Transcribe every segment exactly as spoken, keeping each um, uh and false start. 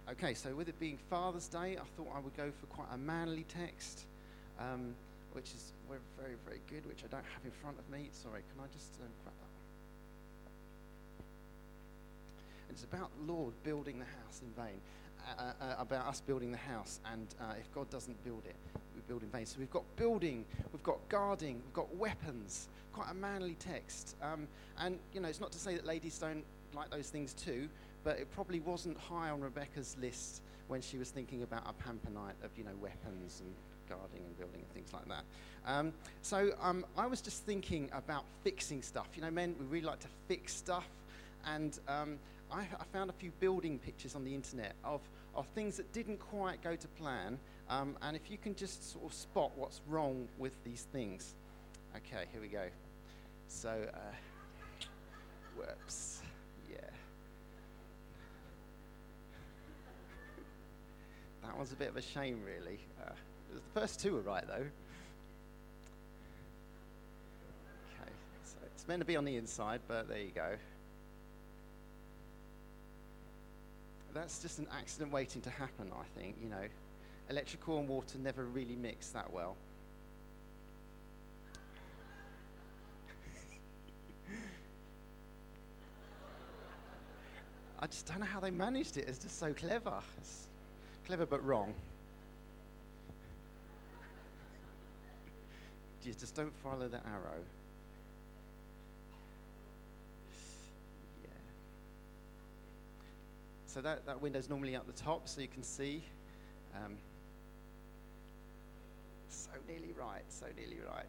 Okay, so with it being Father's Day, I thought I would go for quite a manly text, um, which is very, very, very good, which I don't have in front of me. Sorry, can I just um, grab that one? It's about the Lord building the house in vain, uh, uh, about us building the house, and uh, if God doesn't build it, we build in vain. So we've got building, we've got guarding, we've got weapons, quite a manly text. Um, and, you know, it's not to say that ladies don't like those things too, but it probably wasn't high on Rebecca's list when she was thinking about a pamper night of, you know, weapons and guarding and building and things like that. Um, so um, I was just thinking about fixing stuff. You know, men, we really like to fix stuff. And um, I, I found a few building pictures on the internet of, of things that didn't quite go to plan. Um, and if you can just sort of spot what's wrong with these things. Okay, here we go. So, uh, whoops, yeah. That was a bit of a shame, really. Uh, the first two were right, though. Okay, so it's meant to be on the inside, but there you go. That's just an accident waiting to happen, I think, you know. Electrical and water never really mix that well. I just don't know how they managed it. It's just so clever. It's clever but wrong. You just don't follow the arrow. Yeah. So that, that window's normally at the top, so you can see. Um, so nearly right, so nearly right.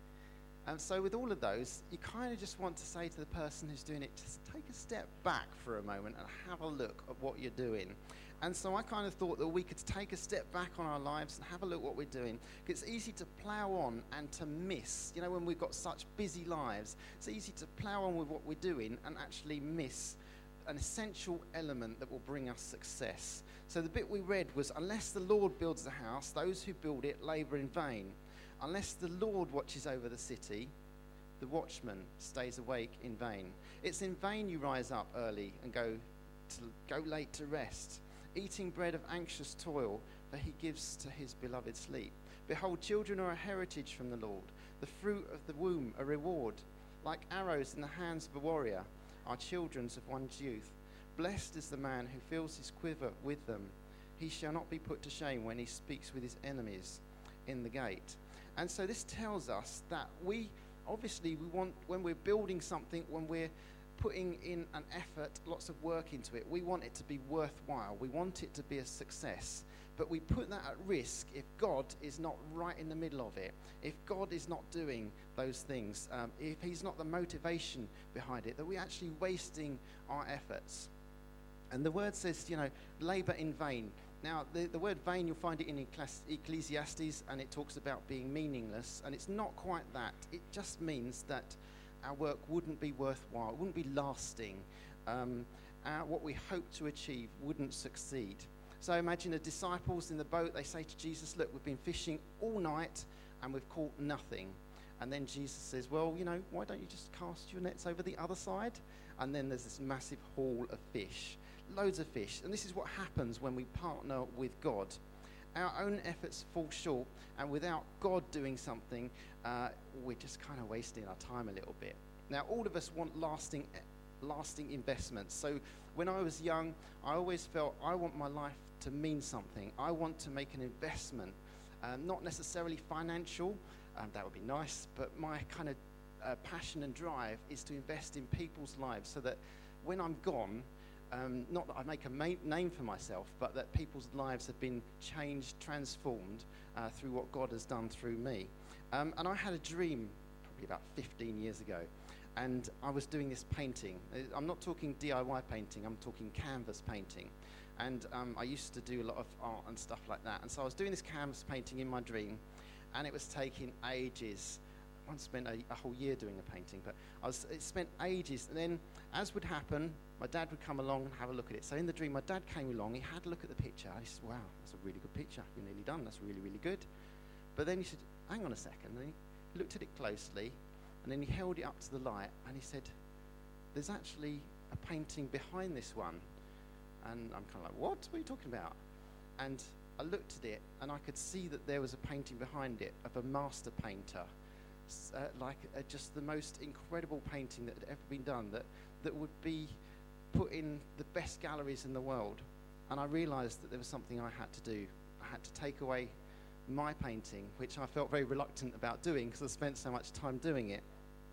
And so with all of those, you kind of just want to say to the person who's doing it, just take a step back for a moment and have a look at what you're doing. And so I kind of thought that we could take a step back on our lives and have a look at what we're doing. It's easy to plough on and to miss. You know, when we've got such busy lives, it's easy to plough on with what we're doing and actually miss an essential element that will bring us success. So the bit we read was, unless the Lord builds the house, those who build it labour in vain. Unless the Lord watches over the city, the watchman stays awake in vain. It's in vain you rise up early and go to go late to rest, eating bread of anxious toil, for he gives to his beloved sleep. Behold, children are a heritage from the Lord, the fruit of the womb a reward. Like arrows in the hands of a warrior are children of one's youth. Blessed is the man who fills his quiver with them. He shall not be put to shame when he speaks with his enemies in the gate. And so this tells us that we, obviously, we want, when we're building something, when we're putting in an effort, lots of work into it, we want it to be worthwhile. We want it to be a success. But we put that at risk if God is not right in the middle of it, if God is not doing those things, um, if he's not the motivation behind it, that we're actually wasting our efforts. And the word says, you know, labour in vain. Now, the, the word vain, you'll find it in Ecclesiastes, and it talks about being meaningless, and it's not quite that. It just means that our work wouldn't be worthwhile, it wouldn't be lasting. Um, our, what we hope to achieve wouldn't succeed. So imagine the disciples in the boat, they say to Jesus, look, we've been fishing all night, and we've caught nothing. And then Jesus says, well, you know, why don't you just cast your nets over the other side? And then there's this massive haul of fish. Loads of fish. And this is what happens when we partner with God. Our own efforts fall short, and without God doing something, uh, we're just kind of wasting our time a little bit. Now, all of us want lasting, lasting investments. So when I was young, I always felt I want my life to mean something. I want to make an investment, um, not necessarily financial. Um, that would be nice, but my kind of uh, passion and drive is to invest in people's lives so that when I'm gone, Um, not that I make a ma- name for myself, but that people's lives have been changed, transformed uh, through what God has done through me. Um, and I had a dream probably about fifteen years ago, and I was doing this painting. I'm not talking D I Y painting, I'm talking canvas painting. And um, I used to do a lot of art and stuff like that. And so I was doing this canvas painting in my dream, and it was taking ages. I once spent a, a whole year doing a painting, but I was, it spent ages. And then, as would happen, my dad would come along and have a look at it. So in the dream, my dad came along, he had a look at the picture, and he said, wow, that's a really good picture, you're nearly done, that's really, really good. But then he said, hang on a second, and he looked at it closely, and then he held it up to the light, and he said, there's actually a painting behind this one. And I'm kind of like, what? What are you talking about? And I looked at it, and I could see that there was a painting behind it of a master painter, uh, like uh, just the most incredible painting that had ever been done, that, that would be put in the best galleries in the world. And I realised that there was something I had to do. I had to take away my painting, which I felt very reluctant about doing because I spent so much time doing it,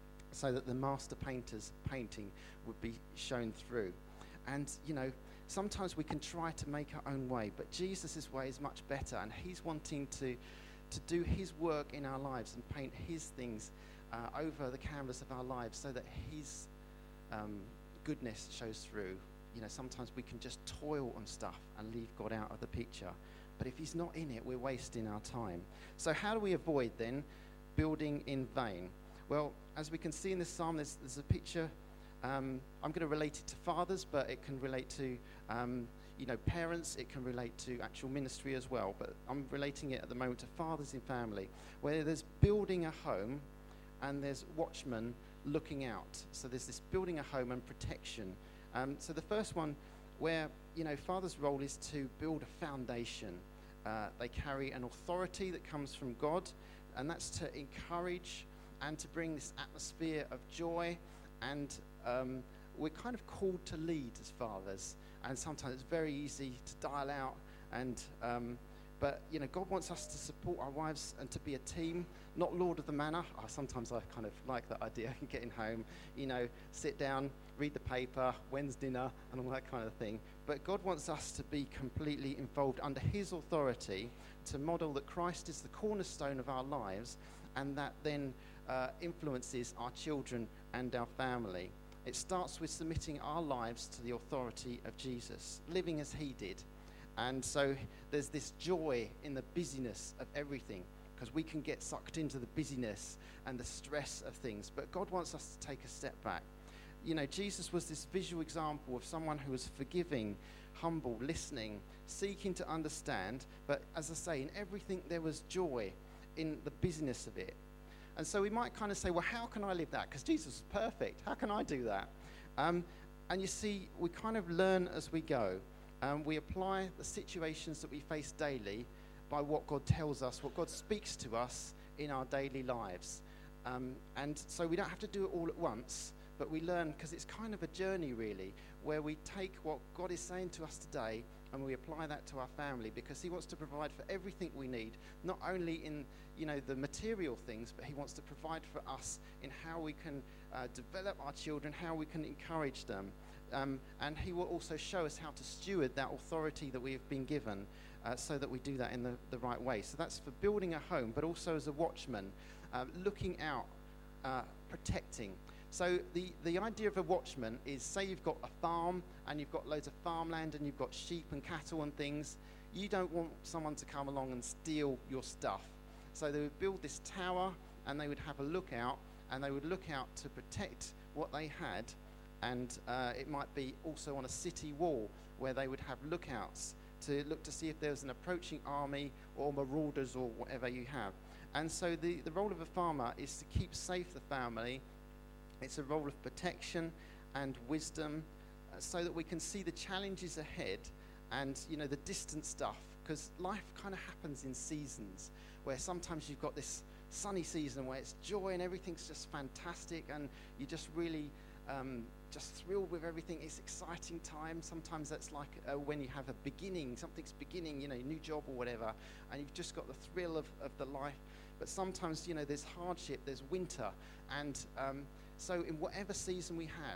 so that the master painter's painting would be shown through. And, you know, sometimes we can try to make our own way, but Jesus' way is much better, and he's wanting to, to do his work in our lives and paint his things uh, over the canvas of our lives so that his um, goodness shows through. You know, sometimes we can just toil on stuff and leave God out of the picture. But if he's not in it, we're wasting our time. So how do we avoid, then, building in vain? Well, as we can see in this psalm, there's, there's a picture. Um, I'm going to relate it to fathers, but it can relate to, um, you know, parents. It can relate to actual ministry as well. But I'm relating it at the moment to fathers in family, where there's building a home and there's watchmen looking out. So there's this building a home and protection. Um, so the first one, where, you know, father's role is to build a foundation. Uh, they carry an authority that comes from God, and that's to encourage and to bring this atmosphere of joy. And um, we're kind of called to lead as fathers, and sometimes it's very easy to dial out. And um, but you know, God wants us to support our wives and to be a team, not Lord of the Manor. Oh, sometimes I kind of like that idea. Getting home, you know, sit down, read the paper, when's dinner, and all that kind of thing. But God wants us to be completely involved under his authority, to model that Christ is the cornerstone of our lives, and that then uh, influences our children and our family. It starts with submitting our lives to the authority of Jesus, living as he did. And so there's this joy in the busyness of everything, because we can get sucked into the busyness and the stress of things. But God wants us to take a step back. You know, Jesus was this visual example of someone who was forgiving, humble, listening, seeking to understand. But as I say, in everything there was joy in the busyness of it. And so we might kind of say, well, how can I live that? Because Jesus is perfect. How can I do that? Um, and you see, we kind of learn as we go. Um, we apply the situations that we face daily by what God tells us, what God speaks to us in our daily lives. Um, and so we don't have to do it all at once, but we learn, because it's kind of a journey, really, where we take what God is saying to us today and we apply that to our family, because he wants to provide for everything we need, not only in, you know, the material things, but he wants to provide for us in how we can uh, develop our children, how we can encourage them. Um, and he will also show us how to steward that authority that we have been given, uh, so that we do that in the, the right way. So that's for building a home, but also as a watchman, uh, looking out, uh, protecting. So the, the idea of a watchman is, say you've got a farm and you've got loads of farmland and you've got sheep and cattle and things. You don't want someone to come along and steal your stuff. So they would build this tower and they would have a lookout, and they would look out to protect what they had. And uh, it might be also on a city wall where they would have lookouts to look to see if there was an approaching army or marauders or whatever you have. And so the, the role of a farmer is to keep safe the family. It's a role of protection and wisdom, uh, so that we can see the challenges ahead and, you know, the distant stuff. Because life kind of happens in seasons, where sometimes you've got this sunny season where it's joy and everything's just fantastic and you just really um, just thrilled with everything. It's exciting time. Sometimes that's like uh, when you have a beginning, something's beginning, you know, new job or whatever, and you've just got the thrill of, of the life. But sometimes, you know, there's hardship, there's winter, and um, so in whatever season we have,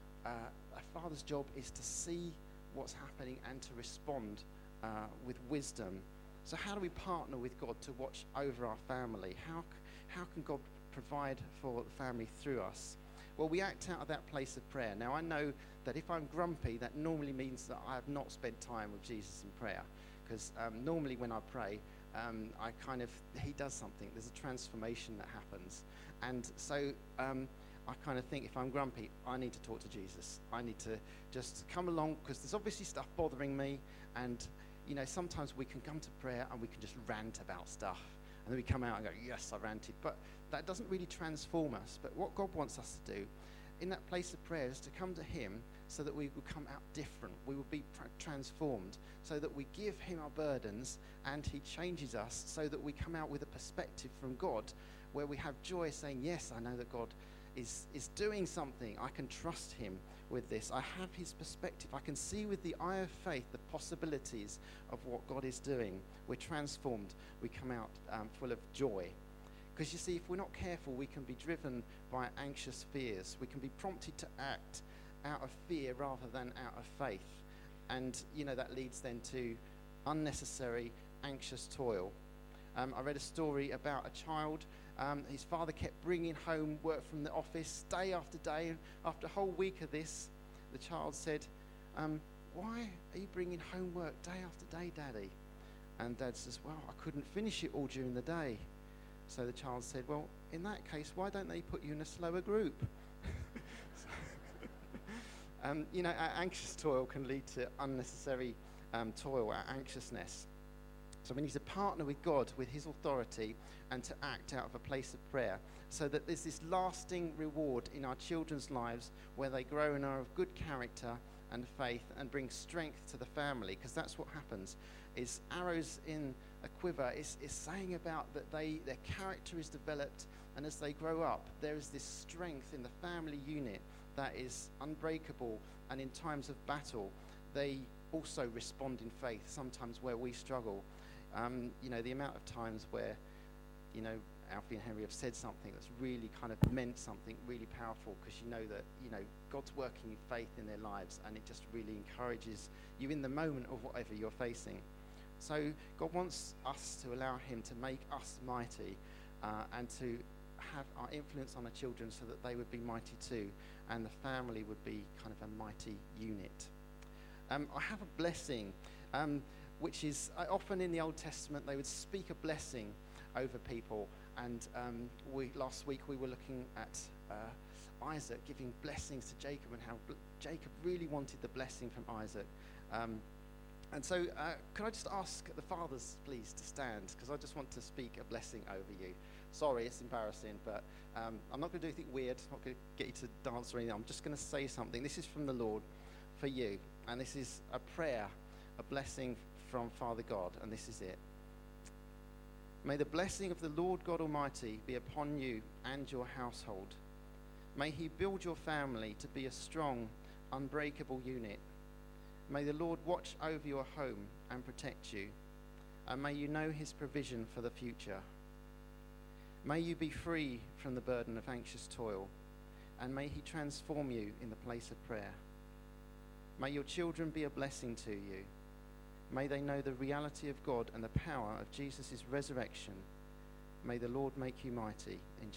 uh, a father's job is to see what's happening and to respond uh, with wisdom. So how do we partner with God to watch over our family? How, how can God provide for the family through us? Well, we act out of that place of prayer. Now, I know that if I'm grumpy, that normally means that I have not spent time with Jesus in prayer. Because um, normally when I pray, um, I kind of, he does something. There's a transformation that happens. And so um, I kind of think, if I'm grumpy, I need to talk to Jesus. I need to just come along, because there's obviously stuff bothering me. And, you know, sometimes we can come to prayer and we can just rant about stuff. And then we come out and go, yes, I ranted. But that doesn't really transform us. But what God wants us to do in that place of prayer is to come to him so that we will come out different. We will be tra- transformed, so that we give him our burdens and he changes us, so that we come out with a perspective from God where we have joy, saying, yes, I know that God is, is doing something. I can trust him with this. I have his perspective. I can see with the eye of faith the possibilities of what God is doing. We're transformed. We come out um, full of joy. Because you see, if we're not careful, we can be driven by anxious fears. We can be prompted to act out of fear rather than out of faith. And, you know, that leads then to unnecessary anxious toil. Um, I read a story about a child. Um, his father kept bringing home work from the office day after day. And after a whole week of this, the child said, um, why are you bringing home work day after day, Daddy? And Dad says, well, I couldn't finish it all during the day. So the child said, well, in that case, why don't they put you in a slower group? um, you know, our anxious toil can lead to unnecessary um, toil, our anxiousness. So we need to partner with God, with his authority, and to act out of a place of prayer, so that there's this lasting reward in our children's lives where they grow and are of good character and faith and bring strength to the family, because that's what happens, is arrows in a quiver is, is saying about that they their character is developed, and as they grow up, there is this strength in the family unit that is unbreakable, and in times of battle, they also respond in faith, sometimes where we struggle. Um, you know, the amount of times where, you know, Alfie and Henry have said something that's really kind of meant something really powerful, because you know that, you know, God's working in faith in their lives, and it just really encourages you in the moment of whatever you're facing. So God wants us to allow him to make us mighty, uh, and to have our influence on our children so that they would be mighty too, and the family would be kind of a mighty unit. Um, I have a blessing, um, which is uh, often in the Old Testament they would speak a blessing over people, and um, we last week we were looking at uh, Isaac giving blessings to Jacob, and how bl- Jacob really wanted the blessing from Isaac. Um, and so uh, can I just ask the fathers please to stand, because I just want to speak a blessing over you. Sorry, it's embarrassing, but um, I'm not going to do anything weird. I'm not going to get you to dance or anything. I'm just going to say something. This is from the Lord for you, and this is a prayer, a blessing from Father God, and this is it. May the blessing of the Lord God Almighty be upon you and your household. May he build your family to be a strong, unbreakable unit. May the Lord watch over your home and protect you, and may you know his provision for the future. May you be free from the burden of anxious toil, and may he transform you in the place of prayer. May your children be a blessing to you. May they know the reality of God and the power of Jesus' resurrection. May the Lord make you mighty in